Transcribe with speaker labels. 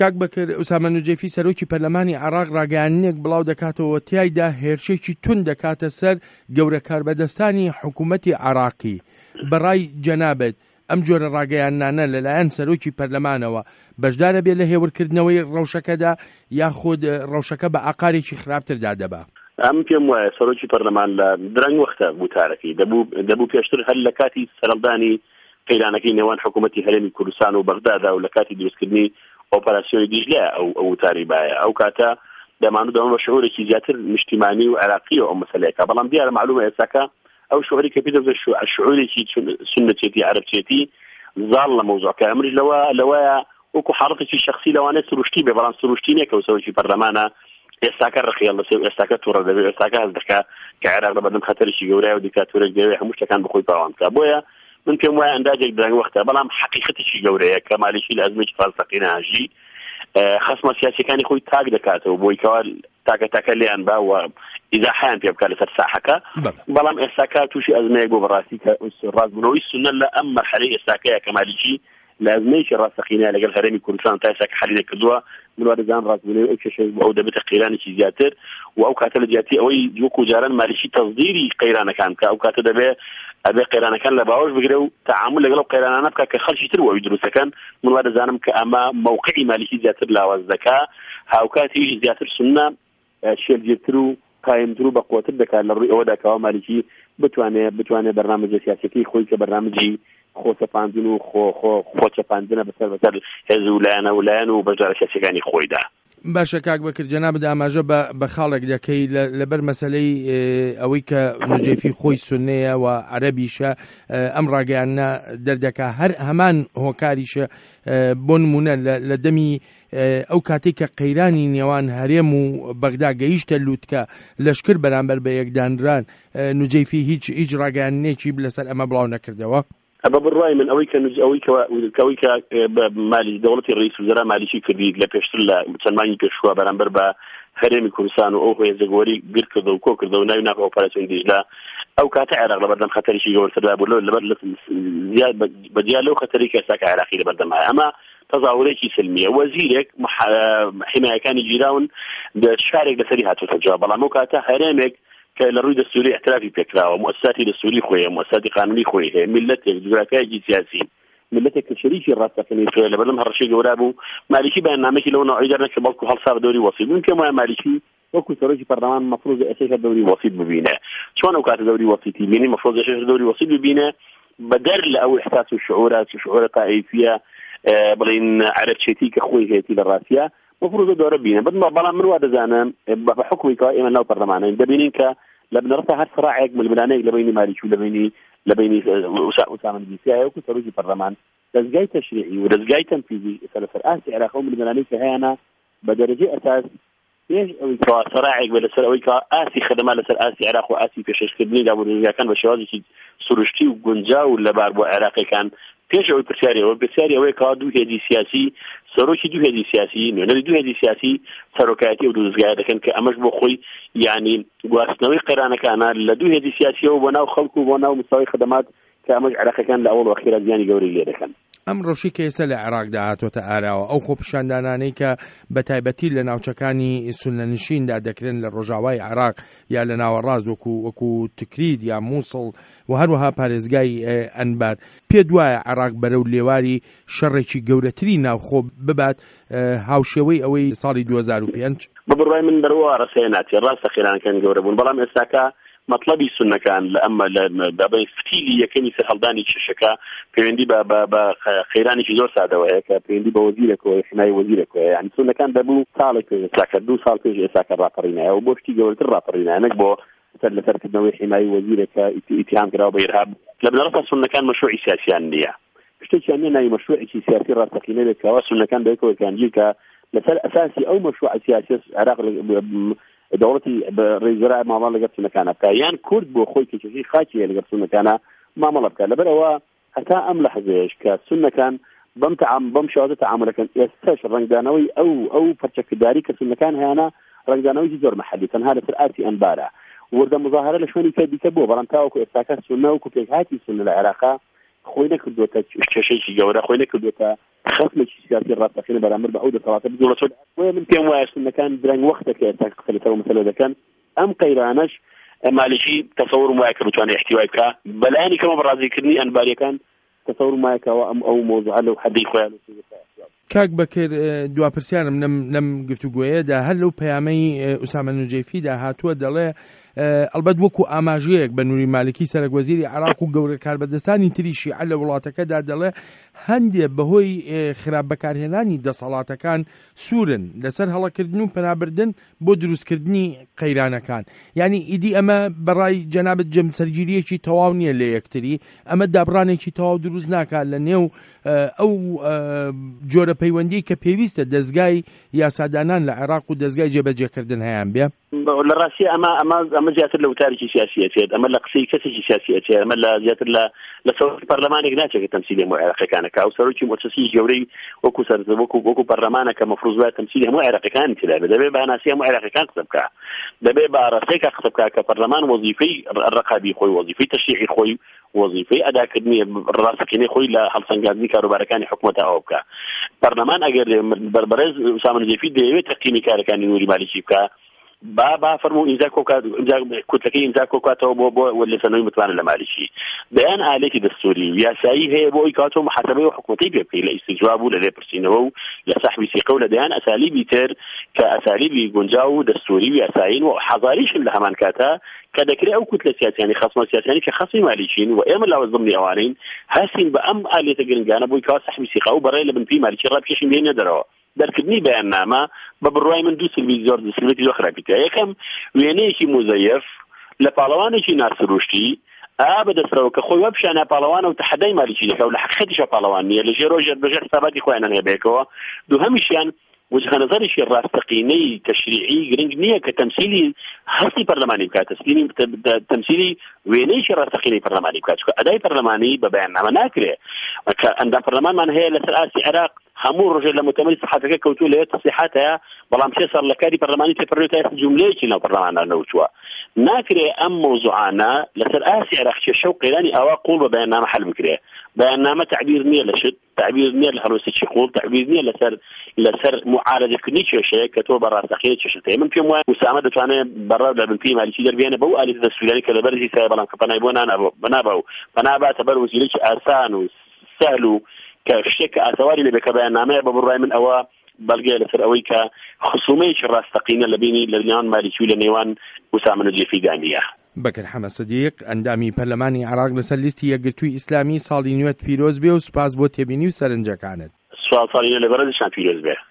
Speaker 1: کاک بەکر ئوسامە نوجەیفی سەرۆکی پەرلەمانی عێراق ڕاگەیاندنێک بڵاو دەکاتەوە تیایدا هێرشێکی تون دەکاتە سەر گەورە کاربەدەستانی حکوومەتی عێراقی. بەڕای جەنابەت ئەم جۆرە ڕاگەیاندانە لەلایەن سەرۆکی پەرلەمانەوە بەشدارە بێت لە هێورکردنەوەی ڕەوشەکەدا یاخود ڕەوشەکە بە ئاقارێکی خراپتردا دەبا؟
Speaker 2: ئەم پێم وایە سەرۆکی پەرلەمان لە درەنگ وەختە بوتارەکەی دەبوو پێشتر هەر لە کاتی سەرەڵدانی قەیرانەکەی نێوان حکوومەتی هەرێمی کوردستان و بەغدادا و لە کاتی دروستکردنی ئۆپەراسیۆنی دیژلە ئەو تاریبایە ئەو کاتە دەمانوو دەمە بە شعورێکی زیاتر نیشتیمانی و عێراقیەوە ئەو مەسەلەیەکە، بەڵام دیارە معلومە ئێستاکە ئەو شعوری کە پێ دەبێت شعورێکی سنەتێتی عەرەبچێتی زاڵ لە مەوزوعەکە ئەمریش لەوەیە وەکو حاڵەتێکی شەخسی لەوانەیە سروشتی بێ، بەڵام سروشتی نییە کە سەرۆکی پەرلەمانە ئێستاکە ڕخیڵ لەسێ ئێستاکە تووڕە دەبێت ئێستاکە هەست دەکا کە عێراق لە بەردەم خەتەرێکی گەورەیە و دیکتاتۆرێک دەوێت هەموو شتەکان بخۆی پاوان بکات. بۆیە من پێم وایە ئەندازێک درەنگ وەختە، بەڵام حەقیقەتێکی گەورەیە کە مالیشی لە ئەزمەی فالسەقینە هاژی خەسمە سیاسیەکانی خۆی تاک دەکاتەوە بۆی کەوا تاکە لیان با و ئیزاحیان پێ بکات لەسەر ساحەکە، بەڵام ئێستاکە تووشی ئەزمەیەک بۆ بەڕاستی کە ڕازبوونەوەی سونە لە ئەم مەرحەلەی ئێستاکەیە کە مالیشی لە ئەزمەیەکی ڕاستەقینەیە لەگەڵ هەرێمی کوردستان تا ئێستا کە حەلی نەکردووە. من وا دەزانم ڕازبوونەوەی ئەو کێشەی ئەو دەبێتە قەیرانێکی زیاتر و ئەو کاتە لە جیاتی ئەوەی وەکو جاران مالیشی تەصدیری قەیرانەکان کە ئەو کاتە ئەبێ قەیرانەکان لە باوەش بگرێ و تعامل لەگەڵ قەیرانانە بکات کە خەڵکی تر وەوی دروستەکەن. من وا دەزانم کە ئەمە موقعی مالیشی زیاتر لاواز دەکا، هاوکاتیش زیاتر سنە شێرگیرتر و قایمتر و بەقوتر دەکات لە ڕووی ئەوەدا کەوا مالیشی بتوانێت بەرنامەجە سیاسەتی خۆی کە بەرنامەجی خۆسەپاندن و خۆچەپاندنە بەسەر هێز و لایەن و بەجارە سیاسەکانی خۆیدا.
Speaker 1: باشە کاک بەکر جەنابەت ئاماژە بە خاڵێک دەکەی لەبەر مەسەلەی ئەوەی کە نوجەیفی خۆی سونەیە و عەرەبیشە ئەم ڕاگەیانە دەردەکا هەر هەمان هۆکاریشە بۆ نمونە لە دەمی ئەو کاتێک کە قەیرانی نێوان هەرێم و بەغدا گەیشتە لووتکە لەشکر بەرامبەر بە یەکدانران نوجەیفی هیچ ڕاگەیانێکی لەسەر ئەمە بڵاو نەکردەوە.
Speaker 2: ئەبە بڕای من ئەوەی کە مالی دەوڵەتی ڕئیس وزرا مالیشی کردی لە پێشتر لە چەندمانی پێشوە بەرامبەر بە هەرێمی کوردستان و ئەو هێزەگۆری گر کردە و کۆ کردە و ناوی ناکە ئۆپەراسیۆن دیژلە ئەو کاتە عێراق لە بەردەم خەتەرێکی گەورەتردا بوو لەبەر بەدیال لەو خەتەری کە ئێستا عێراقی لە بەردەمایە. ئەمە تەزاوڕێکی سلمیە وەزیرێک حمایەکانی جیراون شارێک لەسەری هاتووەتە جواب، بەڵام ئەو کاتە هەرێمێک کە لە ڕووی دەستوری احترافی پێکراوە مؤسساتی دەستوری خۆیە مؤسساتی قانونی خۆی هەیە میلەتێک جوگرافیایەکی سیاسی ملەتێک کە شەریکی ڕاستەقینەی لە بەردەم هەڕەشەی گەورە بوو مالیکی بەیاننامەیەکی لەو نوعی دەرنەکە بەڵکو هەڵسا بە دەوری وەسیط. من پێم وایە مالیکی وەکو سەرۆکی پەرلەمان مەفروض ئێستا دەوری وەسیط ببینێ. چۆن ئەو کاتە دەوری وەسیطی بینی مەفروض ئێستا دەوری وەسیط ببینێ بەدەر لە ئەو احساس و شعورە تائیفیە بڵین عەرەبچێتی کە خۆی هەیەی لە ڕاستیە مەفروض دەورە بینێ. بەڵام من وا دەزانم بە حکمی کە ئێمە ناو پەرلەمانین دەبینین کە لە بنەڕەتە هەر صراعێک ململانەیەک لە بینی مالیکی و لە بینی ئوسامە نوجەیفی وەکو سەرۆکی پەرلەمان دەستگای تەشریعی و دەستگای تەنفیزی لەسەر ئاسی عێراق و ململانەی کە هەیەە بە دەرەجەی ئەساس پێش ئەوەی کە صراعێک بە لەسەر ئەوەی کە ئاسی خدمات لەسەر ئاسی عێراق و ئاسی پێشکەشکردنی دابوونەکان بە شێوازێکی سروشتی و گونجاو لەبار بۆ عێراقیەکان پێش ئەوەی پرسیاری ئەوەی کە دوو هێزی سیاسی سەرۆکی دوو هێزی سیاسی نوێنەری دوو هێزی سیاسی سەرۆکایەتی و دروستگای دەکەن کە ئەمەش بۆ خۆی یعنی گواستنەوەی قەیرانەکانە لە دوو هێزی سیاسیەوە بۆ ناو خەڵک و بۆ ناو مستەوای خدمات کە ئەمەش عێراقیەکان لە ئەوڵ وەخیرە زیانی گەورەی لێ دەکەن.
Speaker 1: ئەم ڕۆژی کە ئێستا لە عێراقدا هاتوۆتە ئاراوە ئەو خۆپیشاندانانەی کە بە تایبەتی لە ناوچەکانی سونەنشیندا دەکرێن لە ڕۆژاوای عێراق یا لە ناوەڕاست وەکو تکرید یا مووسڵ و هەروەها پارێزگای ئەنبار پێ دوایە عێراق بەرەو لێواری شەڕێکی گەورەتری ناوخۆ ببات هاوشێوەی ئەوەی ساڵی 2005
Speaker 2: بڕای من بەرەوە ڕاستەیەناتی ڕاستە خێرانەکان گەورە بوون بەڵام ئێستاکە مطلبی سنەکان لە ئەمە بەبێ فتیلی یەکەمی سەرهەڵدانی چشەکە پەیوەندی بە خەیرانێکی زۆر سادەوەیە کە پەیوەندی بە وەزیرێکەوە حمای وەزیرێکەوە یعنی سنەکان دەبوو ساڵێک پێش ئێستاکە 2 ساڵ پێش ئێستاکە ڕاپەڕینایە و بۆ شتی گەورەتر ڕاپەڕینایە نەک بۆ لەسەرکردنەوەی حمای وەزیرێکە ئیتهام کراوە بە ئیرهاب لە بنەڕەتە سنەکان مەشروعی سیاسیان نییە شتێکیان نییە ناوی مەشروعێکی سیاسی ڕاستەقینە بێت کەوا سنەکان بەیەکەوەیان کە لەسەر ئەساسی ئەو مەشروع سیاسی عێراق دەوڵەتی ڕێزەرای مامەڵە لەگەڵ سونەکانە بکە یان کورد بۆ خۆی کێشەی خاکی لەگەڵ سونەکانە مامەڵە بکە لەبەرەوە هەتا ئەم لەحظەیەش کە سونەکان بەم شێوازە تەعاملەکەن ئێستاش ڕنگدانەوەی ئەو پەرچەکداری کە سونەکان هەیەە ڕنگدانەوەی زۆر مەحەلی تەنها لەسەر ئاسی ئەنبارە وردە مزاهرە لە شوێنی کە دیکە بووە بەڵام تاوەکو ئێستاکە سونە وەکو پێکهاتی سونە لە عێراقا خۆی نەکردوتە کێشەیەکی گەورە، خۆی نەکردوتە خەسمێکی سیاسی ڕاستەقینە بەرامبەر بە ئەو دەسەڵاتە دەوڵەت. من پێم وایە سنەکان درەنگ وەختێکە ئێستا قسەلەوە مەسەلە دەکەن. ئەم قەیرانەش مالیکی تەسەوڕم وایە کە بتوانێت احتیوای بکە بەلایانی کەمە بەڕازیکردنی ئەنباریەکان تەسەوڕم وایە کەەوە ئەو مۆزوعە لەو حەدەی خۆیان
Speaker 1: کاک بەکر دواپرسیارم لەم گفتوگوۆیەدا هەر لەو پەیامەی ئوسامە نوجەیفیدا هاتووە دەڵێ ئەلبەت وەکو ئاماژەیەک بە نووری مالکی سەرۆکوەزیری عێراق و گەورە کاربەدەستانی تری شیعە لە وڵاتەکەدا دەڵێ هەندێک بەهۆی خراپ بەکارهێنانی دەسەڵاتەکان سوورن لەسەر هەڵەکردن و پەنابردن بۆ دروستکردنی قەیرانەکان. یعنی ئیدی ئەمە بەڕای جەنابەت جەمسەرگیریەکی تەواو نییە لە یەکتری، ئەمە دابڕانێکی تەواو دروست ناکات لە نێو ئەو جۆرە پەیوەندی کە پێویستە دەستگای یاسادانان لە عێراق و دەستگای جێبەجێکردن هەیان بێ.
Speaker 2: لە ڕاستی ئەمە زیاتر لە وتارێکی سیاسیەتێت، ئەمە لە قسەی کەسێکی سیاسیەتێت، ئەمە لە زیاتر لە سەرۆکی پەرلەمانێک ناچێت تەمسیلی هەموو عێراقیەکانەکە ئەو سەرۆکی مؤسسەی گەورەی وەکو پەرلەمانە کە مەفروض وایە تەمسیلی هەموو عێراقیەکان تێدا بێت، دەبێت بە هەناسی هەموو عێراقیەکان قسە بکات، دەبێت بە ئاراستەیەک قسە بکات کە پەرلەمان وەزیفەی ڕقابی خۆی، وەزیفەی تەشریعی خۆی، وەزیفەی ئەداکردنی ڕاستەقینەی خۆی لە هەڵسەنگاندنی کاروبارەکانی حکوومەتە ئەوە بکات. پەرلەمان ئەگەر بەربەرز ئوسامە نوجەیفی دەیەوێت تەقییمی کارەکانی نووری مالیکی بکات، با فەرموو ئیمزا کوتەکەی ئیمزا کۆکاتەوە بۆ لەسەنەوەی متوانە لە مالیکی بەیان ئالێتی دەستوری و یاسایی هەیە بۆ ئەوی کاتەوە محاسبەی و حکومەتی پێ بکەی لە ئیستیجواب و لە لێپرسینەوە و لە سەحبی سیقە و لە دەیان ئەسالیبی تر کە ئەسالیبی گونجاو و دەستوری و یاسایین و حەزاریشن لە هەمان کاتە کە دەکرێت ئەو کوتلە سیاسیانی خەسمە سیاسیانی کە خەسمی مالیکین و ئێمە لاوەز ضمنی ئەوانین هەستین بە ئەم ئالێتە گرنگانە بۆی کات سەحبی سیقە و بەڕێ لە بنپی مالیکی ڕابکێشین بێنە دەرەوە. دەرکردنی بەیاننامە بە بڕوای من دوو سلبی زۆر سلبێتی زۆر خراپیتە. یەکەم وێنەیەکی مزەیف لە پاڵەوانێکی ناسروشتی بەدەستەوە کە خۆی وەپشانە پاڵەوانە و تەحەدای مالیکی دەکە و لە حقیقەتیشە پاڵەوان نییە لە ژێر ڕۆژێر بەژێر حساباتی خۆیان هەبێکەوە. دووهەمیشیان وجهە نظرێکی ڕاستەقینەی تەشریعی گرنگ نییە کە تەمسیلی هەستی پەرلەمانی بکات، تەمسیلی وێنەیەکی ڕاستەقینەی پەرلەمانی بکات، چونکە ئەدای پەرلەمانی بە بەیاننامە ناکرێت. کە ئەندام پەرلەمانمان هەیە لەسەر ئاسی عێراق هەموو ڕۆژێ لە مؤتەمەری سەحافەکە کەوتووە لەوێ تەصریحات هەیە، بەڵام 3 ساڵ لە کاری پەرلەمانی تێپەڕێتە ئێستا جوملەیەکی ناو پەرلەماندا نەوتووە. ناکرێت ئەم مۆزوعانە لەسەر ئاسی عێراق کێشە و قەیرانی ئاوا قوڵ بە بەیاننامە حەل بکرێت. بەیاننامە تعبیر نییە لە شت، تعبیر نییە لە هەڵوێستێکی قوڵ، تعبیر نییە لەسەر معارەدەکردنی کێشەیە کە تۆ بەڕاستەقینە کێشەت هەیە. من پێم وایە ئوسامە دەتوانێت بەڕاو لە بنپی مالیکی دەربێنە بەو ئالێتە دەستوریانی کە لەبەرزی سایە، بەڵام کە پەنای بۆ بەنابە و پەناباتە بەر وەزیرێکی ئاسان و سەهل و کە شتێک کە ئاسەواری لەبێ کە بەیاننامەیە بە بڕوای من ئەوە بەڵگەیە لەسەر ئەوەی کە خصومەیەکی ڕاستەقینە لە نێوان مالیکی و لە نێوان ئوسامە نوجەیفیدا نییە.
Speaker 1: بەکر حەمە سەدیق ئەندامی پەرلەمانی عێراق لەسەر لیستی یەکگرتووی ئیسلامی ساڵی نوێت پیرۆز بێ و سوپاس بۆ تێبینی و سەرنجەکانت.
Speaker 2: سوال ساڵی نوێ لەبەرزشان پیرۆز بێ.